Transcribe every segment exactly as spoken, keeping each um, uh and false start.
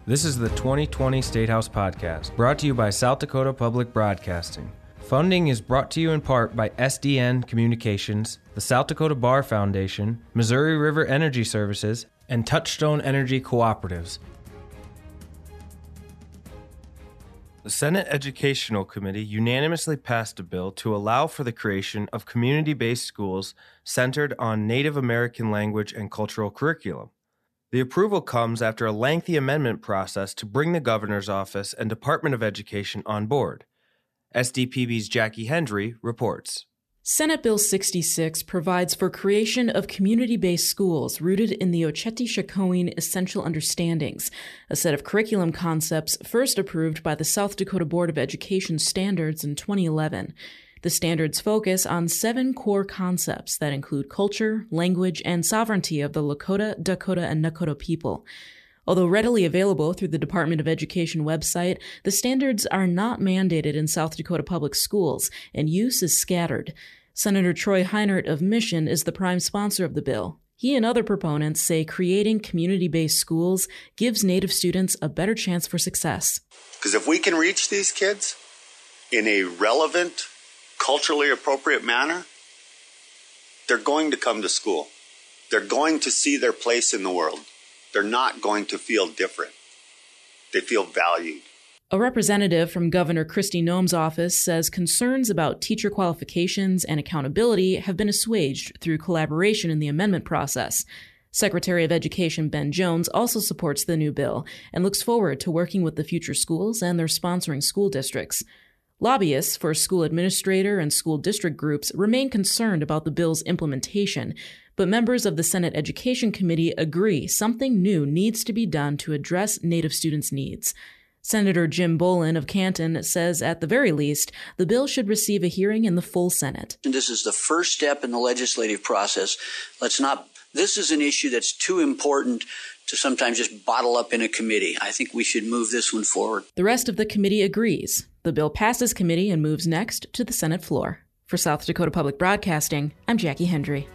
This is the twenty twenty State House Podcast, brought to you by South Dakota Public Broadcasting. Funding is brought to you in part by S D N Communications, the South Dakota Bar Foundation, Missouri River Energy Services, and Touchstone Energy Cooperatives. The Senate Educational Committee unanimously passed a bill to allow for the creation of community-based schools centered on Native American language and cultural curriculum. The approval comes after a lengthy amendment process to bring the governor's office and Department of Education on board. S D P B's Jackie Hendry reports. Senate Bill sixty-six provides for creation of community-based schools rooted in the Oceti-Sakowin Essential Understandings, a set of curriculum concepts first approved by the South Dakota Board of Education Standards in twenty eleven. The standards focus on seven core concepts that include culture, language, and sovereignty of the Lakota, Dakota, and Nakota people. Although readily available through the Department of Education website, the standards are not mandated in South Dakota public schools, and use is scattered. Senator Troy Heinert of Mission is the prime sponsor of the bill. He and other proponents say creating community-based schools gives Native students a better chance for success. Because if we can reach these kids in a relevant, culturally appropriate manner, they're going to come to school. They're going to see their place in the world. They're not going to feel different. They feel valued. A representative from Governor Kristi Noem's office says concerns about teacher qualifications and accountability have been assuaged through collaboration in the amendment process. Secretary of Education Ben Jones also supports the new bill and looks forward to working with the future schools and their sponsoring school districts. Lobbyists for school administrator and school district groups remain concerned about the bill's implementation, but members of the Senate Education Committee agree something new needs to be done to address Native students' needs. Senator Jim Bolin of Canton says, at the very least, the bill should receive a hearing in the full Senate. And this is the first step in the legislative process. Let's not, this is an issue that's too important to sometimes just bottle up in a committee. I think we should move this one forward. The rest of the committee agrees. The bill passes committee and moves next to the Senate floor. For South Dakota Public Broadcasting, I'm Jackie Hendry.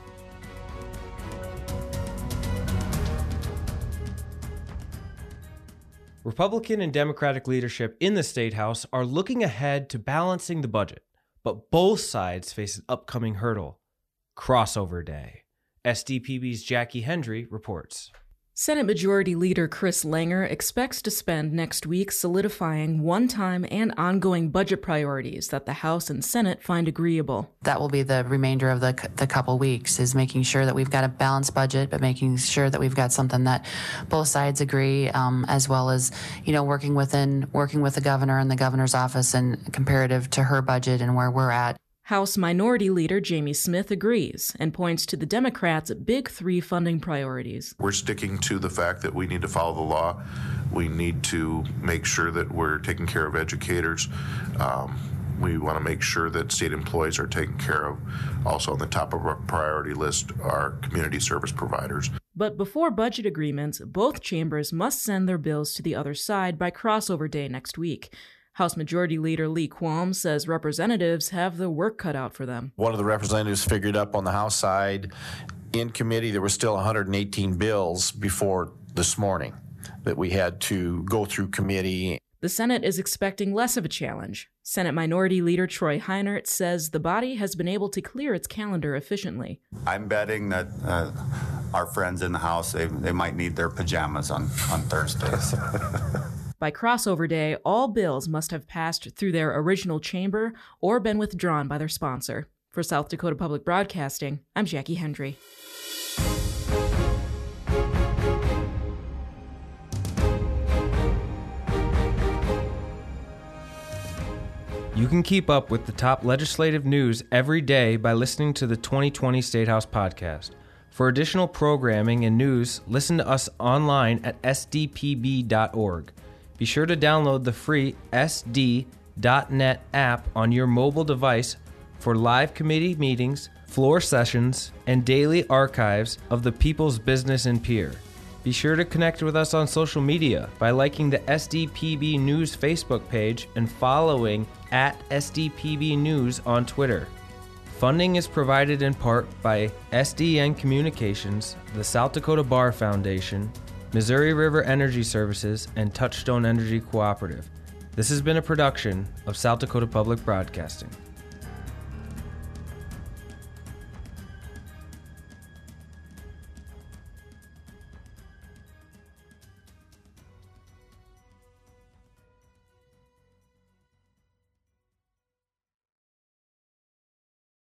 Republican and Democratic leadership in the State House are looking ahead to balancing the budget, but both sides face an upcoming hurdle: Crossover Day. S D P B's Jackie Hendry reports. Senate Majority Leader Chris Langer expects to spend next week solidifying one-time and ongoing budget priorities that the House and Senate find agreeable. That will be the remainder of the the couple weeks, is making sure that we've got a balanced budget, but making sure that we've got something that both sides agree, um, as well as, you know, working within working with the governor and the governor's office and comparative to her budget and where we're at. House Minority Leader Jamie Smith agrees and points to the Democrats' big three funding priorities. We're sticking to the fact that we need to follow the law. We need to make sure that we're taking care of educators. Um, we want to make sure that state employees are taken care of. Also on the top of our priority list are community service providers. But before budget agreements, both chambers must send their bills to the other side by crossover day next week. House Majority Leader Lee Qualm says representatives have the work cut out for them. One of the representatives figured up on the House side, in committee there were still one hundred eighteen bills before this morning that we had to go through committee. The Senate is expecting less of a challenge. Senate Minority Leader Troy Heinert says the body has been able to clear its calendar efficiently. I'm betting that uh, our friends in the House, they, they might need their pajamas on, on Thursdays. By crossover day, all bills must have passed through their original chamber or been withdrawn by their sponsor. For South Dakota Public Broadcasting, I'm Jackie Hendry. You can keep up with the top legislative news every day by listening to the twenty twenty State House Podcast. For additional programming and news, listen to us online at s d p b dot org. Be sure to download the free S D dot net app on your mobile device for live committee meetings, floor sessions, and daily archives of the People's Business in Pierre. Be sure to connect with us on social media by liking the S D P B News Facebook page and following at S D P B News on Twitter. Funding is provided in part by S D N Communications, the South Dakota Bar Foundation, Missouri River Energy Services, and Touchstone Energy Cooperative. This has been a production of South Dakota Public Broadcasting.